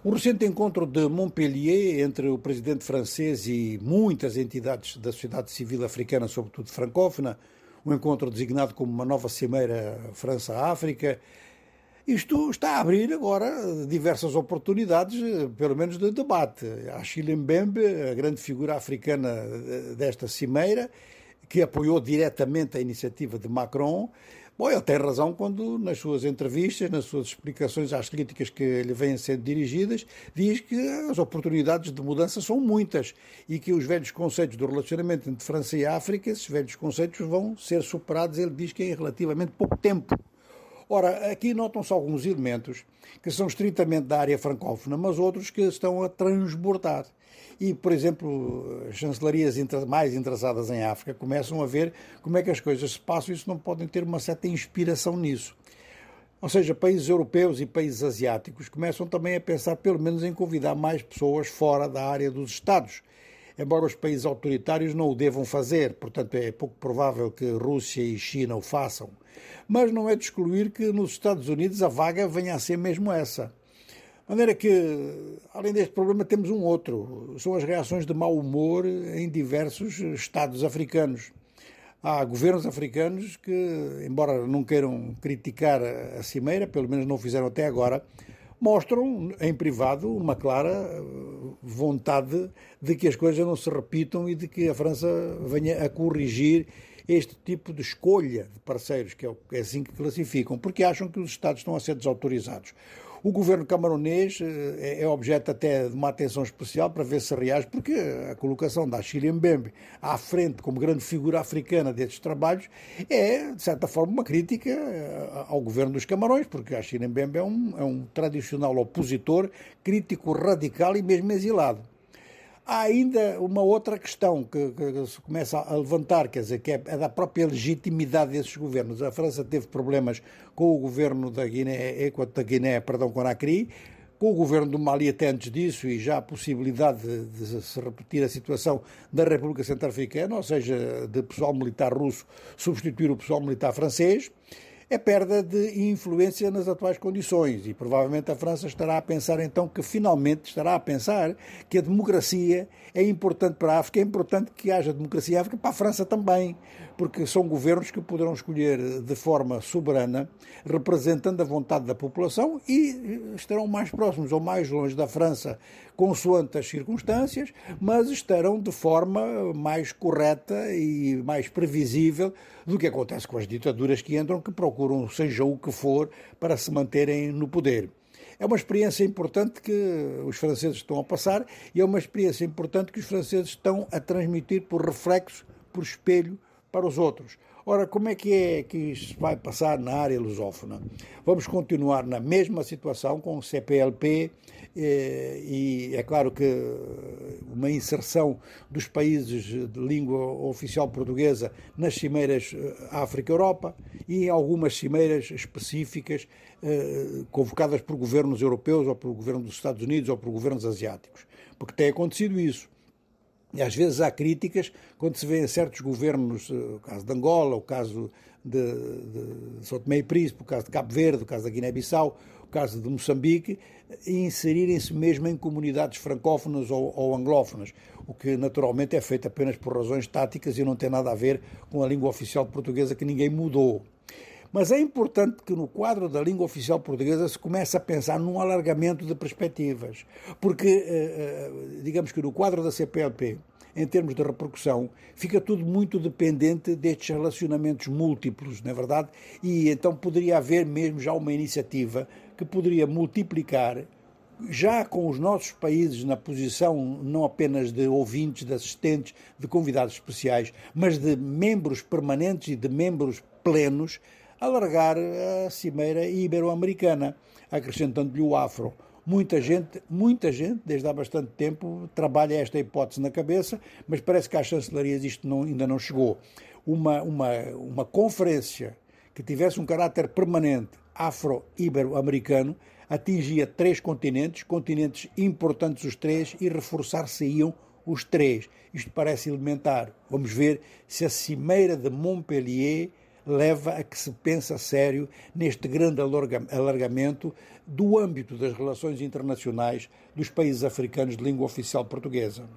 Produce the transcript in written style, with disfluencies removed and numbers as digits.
O recente encontro de Montpellier entre o presidente francês e muitas entidades da sociedade civil africana, sobretudo francófona, um encontro designado como uma nova cimeira França-África, isto está a abrir agora diversas oportunidades, pelo menos de debate. Achille Mbembe, a grande figura africana desta cimeira, que apoiou diretamente a iniciativa de Macron. Bom, ele tem razão quando, nas suas entrevistas, nas suas explicações às críticas que lhe vêm sendo dirigidas, diz que as oportunidades de mudança são muitas e que os velhos conceitos do relacionamento entre França e África, esses velhos conceitos vão ser superados, ele diz que em relativamente pouco tempo. Ora, aqui notam-se alguns elementos que são estritamente da área francófona, mas outros que estão a transbordar. E, por exemplo, as chancelarias mais interessadas em África começam a ver como é que as coisas se passam e isso não podem ter uma certa inspiração nisso. Ou seja, países europeus e países asiáticos começam também a pensar pelo menos em convidar mais pessoas fora da área dos Estados. Embora os países autoritários não o devam fazer, portanto é pouco provável que Rússia e China o façam. Mas não é de excluir que nos Estados Unidos a vaga venha a ser mesmo essa. De maneira que, além deste problema, temos um outro. São as reações de mau humor em diversos Estados africanos. Há governos africanos que, embora não queiram criticar a cimeira, pelo menos não o fizeram até agora, mostram em privado uma clara vontade de que as coisas não se repitam e de que a França venha a corrigir este tipo de escolha de parceiros, que é assim que classificam, porque acham que os Estados estão a ser desautorizados. O governo camaronês é objeto até de uma atenção especial para ver se reage, porque a colocação da Achille Mbembe à frente como grande figura africana destes trabalhos é, de certa forma, uma crítica ao governo dos Camarões, porque Achille Mbembe é um tradicional opositor, crítico radical e mesmo exilado. Há ainda uma outra questão que se começa a levantar, quer dizer, que é da própria legitimidade desses governos. A França teve problemas com o governo da Guiné-Conakry, com o governo do Mali até antes disso, e já a possibilidade de se repetir a situação da República Centro-Africana, ou seja, de pessoal militar russo substituir o pessoal militar francês. É perda de influência nas atuais condições e provavelmente a França estará a pensar então que finalmente estará a pensar que a democracia é importante para a África, é importante que haja democracia em África para a França também, porque são governos que poderão escolher de forma soberana, representando a vontade da população e estarão mais próximos ou mais longe da França, consoante as circunstâncias, mas estarão de forma mais correta e mais previsível do que acontece com as ditaduras que entram, que procuram, seja o que for, para se manterem no poder. É uma experiência importante que os franceses estão a passar e é uma experiência importante que os franceses estão a transmitir por reflexo, por espelho, para os outros. Ora, como é que isto vai passar na área lusófona? Vamos continuar na mesma situação com o CPLP e é claro que uma inserção dos países de língua oficial portuguesa nas cimeiras África-Europa e em algumas cimeiras específicas convocadas por governos europeus ou por governo dos Estados Unidos ou por governos asiáticos, porque tem acontecido isso. E às vezes há críticas quando se vê em certos governos, o caso de Angola, o caso de São Tomé e Príncipe, o caso de Cabo Verde, o caso da Guiné-Bissau, o caso de Moçambique, inserirem-se mesmo em comunidades francófonas ou anglófonas, o que naturalmente é feito apenas por razões táticas e não tem nada a ver com a língua oficial portuguesa que ninguém mudou. Mas é importante que no quadro da língua oficial portuguesa se comece a pensar num alargamento de perspectivas, porque, digamos que no quadro da CPLP, em termos de repercussão, fica tudo muito dependente destes relacionamentos múltiplos, não é verdade? E então poderia haver mesmo já uma iniciativa que poderia multiplicar, já com os nossos países na posição não apenas de ouvintes, de assistentes, de convidados especiais, mas de membros permanentes e de membros plenos, alargar a cimeira ibero-americana, acrescentando-lhe o afro. Muita gente, desde há bastante tempo, trabalha esta hipótese na cabeça, mas parece que às chancelarias isto ainda não chegou. Uma conferência que tivesse um caráter permanente afro-ibero-americano atingia 3 continentes importantes os 3 e reforçar-se-iam os 3. Isto parece elementar. Vamos ver se a cimeira de Montpellier leva a que se pense a sério neste grande alargamento do âmbito das relações internacionais dos países africanos de língua oficial portuguesa.